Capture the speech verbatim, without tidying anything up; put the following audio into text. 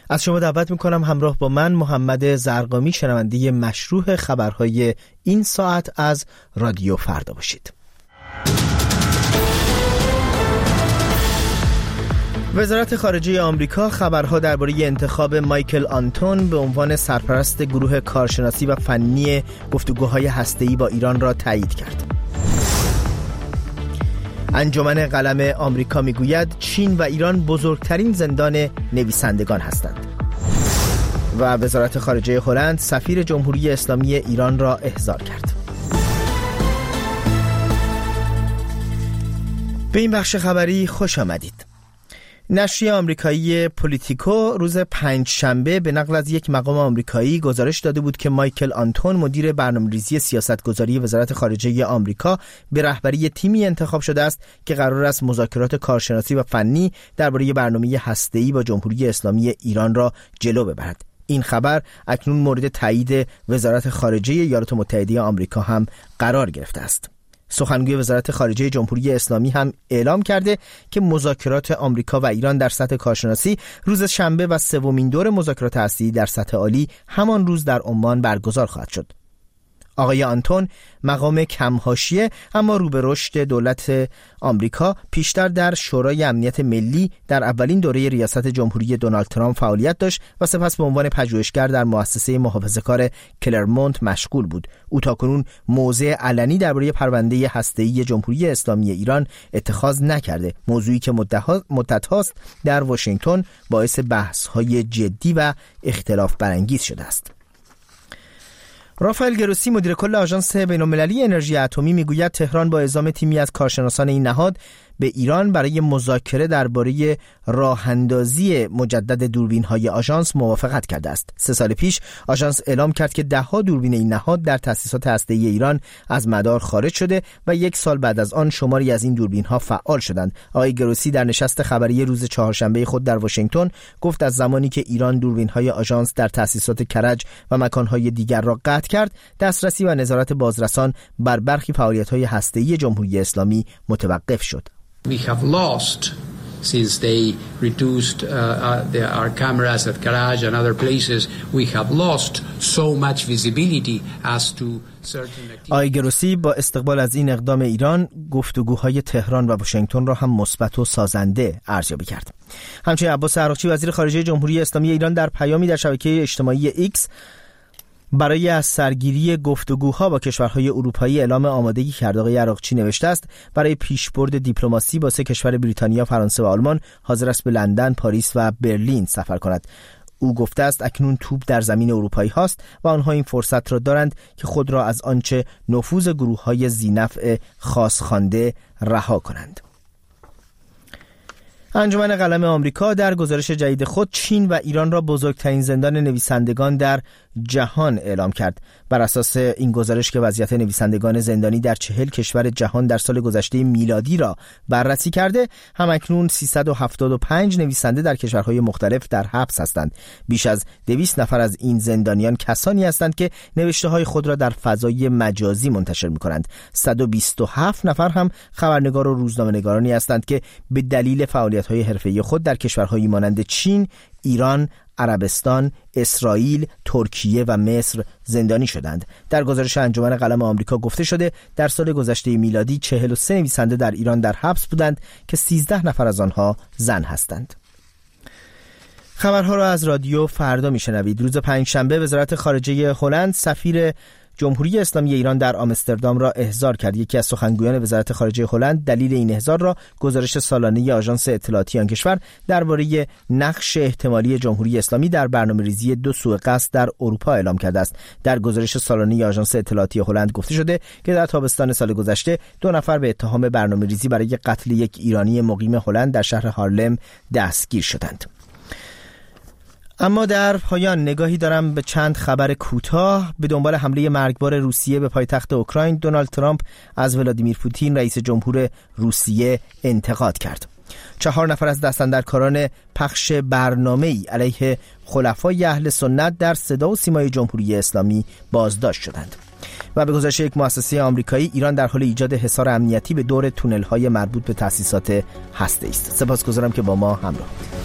از شما دعوت میکنم همراه با من محمد زرقامی شنونده مشروع خبرهای این ساعت از رادیو فردا باشید. وزارت خارجه آمریکا خبرها درباره انتخاب مایکل آنتون به عنوان سرپرست گروه کارشناسی و فنی گفتگوهای هسته‌ای با ایران را تایید کرد. انجمن قلم آمریکا میگوید چین و ایران بزرگترین زندان نویسندگان هستند. و وزارت خارجه هلند سفیر جمهوری اسلامی ایران را احضار کرد. به این بخش خبری خوش آمدید. نشریه آمریکایی پولیتیکو روز پنج شنبه به نقل از یک مقام آمریکایی گزارش داده بود که مایکل آنتون مدیر برنامه‌ریزی سیاستگذاری وزارت خارجه آمریکا به رهبری تیمی انتخاب شده است که قرار است مذاکرات کارشناسی و فنی درباره برنامه هسته‌ای با جمهوری اسلامی ایران را جلو ببرد. این خبر اکنون مورد تایید وزارت خارجه ایالات متحده آمریکا هم قرار گرفته است. سخنگوی وزارت خارجه جمهوری اسلامی هم اعلام کرده که مذاکرات آمریکا و ایران در سطح کارشناسی روز شنبه و سومین دور مذاکرات هسته‌ای در سطح عالی همان روز در عمان برگزار خواهد شد. آقای آنتون مقام کم حاشیه اما رو به رشد دولت آمریکا پیشتر در شورای امنیت ملی در اولین دوره ریاست جمهوری دونالد ترامپ فعالیت داشت و سپس به عنوان پژوهشگر در مؤسسه محافظه‌کار کلرمونت مشغول بود. او تاکنون موضع علنی درباره پرونده هسته‌ای جمهوری اسلامی ایران اتخاذ نکرده، موضوعی که مدت هاست در واشنگتن باعث بحث‌های جدی و اختلاف برانگیز شده است. رافائل گروسی مدیر کل آژانس بین‌المللی انرژی اتمی میگوید تهران با اعزام تیمی از کارشناسان این نهاد به ایران برای مذاکره درباره راه‌اندازی مجدد دوربین‌های آژانس موافقت کرده است. سه سال پیش آژانس اعلام کرد که ده‌ها دوربین این نهاد در تأسیسات هسته‌ای ایران از مدار خارج شده و یک سال بعد از آن شماری از این دوربین‌ها فعال شدند. آقای گروسی در نشست خبری روز چهارشنبه خود در واشنگتن گفت از زمانی که ایران دوربین‌های آژانس در تأسیسات کرج و مکان‌های دیگر را قطع کرد، دسترسی و نظارت بازرسان بر برخی فعالیت‌های هسته‌ای جمهوری اسلامی متوقف شد. We have lost since they reduced uh, uh, the, our cameras at Karaj and other places. We have lost so much visibility as to certain activities. آقای گروسی با استقبال از این اقدام ایران گفتگوهای تهران و واشنگتن را هم مثبت و سازنده ارزیابی کرد. همچنین عباس عراقچی وزیر خارجه جمهوری اسلامی ایران در پیامی در شبکه اجتماعی ایکس برای از سرگیری گفتگوها با کشورهای اروپایی اعلام آمادگی کرد. آقای عراقچی نوشته است برای پیشبرد دیپلماسی با سه کشور بریتانیا، فرانسه و آلمان حاضر است به لندن، پاریس و برلین سفر کند. او گفته است اکنون توپ در زمین اروپایی هاست و آنها این فرصت را دارند که خود را از آنچه نفوذ گروه‌های ذی‌نفع خاص‌خوانده رها کنند. انجمن قلم آمریکا در گزارش جدید خود چین و ایران را بزرگترین زندان نویسندگان در جهان اعلام کرد. بر اساس این گزارش که وضعیت نویسندگان زندانی در چهل کشور جهان در سال گذشته میلادی را بررسی کرده، همکنون سیصد و هفتاد و پنج نویسنده در کشورهای مختلف در حبس هستند. بیش از دویست نفر از این زندانیان کسانی هستند که نوشته‌های خود را در فضای مجازی منتشر می‌کنند. صد و بیست و هفت نفر هم خبرنگار و روزنامه‌نگارانی هستند که به دلیل فعالیت‌های حرفه‌ای خود در کشورهایی مانند چین، ایران، عربستان، اسرائیل، ترکیه و مصر زندانی شدند. در گزارش انجمن قلم آمریکا گفته شده در سال گذشته میلادی چهل و سه نویسنده در ایران در حبس بودند که سیزده نفر از آنها زن هستند. خبرها را از رادیو فردا میشنوید. روز پنجشنبه وزارت خارجه هلند سفیر جمهوری اسلامی ایران در آمستردام را احضار کرد. یکی از سخنگویان وزارت خارجه هلند دلیل این احضار را گزارش سالانه آژانس اطلاعاتی آن کشور درباره نقش احتمالی جمهوری اسلامی در برنامه‌ریزی دو سوء قصد در اروپا اعلام کرده است. در گزارش سالانه آژانس اطلاعاتی هلند گفته شده که در تابستان سال گذشته دو نفر به اتهام برنامه‌ریزی برای قتل یک ایرانی مقیم هلند در شهر هارلم دستگیر شدند. اما در پایان نگاهی دارم به چند خبر کوتاه. به دنبال حمله مرگبار روسیه به پایتخت اوکراین، دونالد ترامپ از ولادیمیر پوتین رئیس جمهور روسیه انتقاد کرد. چهار نفر از دستاندرکاران پخش برنامه‌ای علیه خلفای اهل سنت در صدا و سیمای جمهوری اسلامی بازداشت شدند. و به گزارش یک مؤسسه آمریکایی، ایران در حال ایجاد حصار امنیتی به دور تونل‌های مربوط به تأسیسات هسته‌ای است. سپاسگزارم که با ما همراه بودید.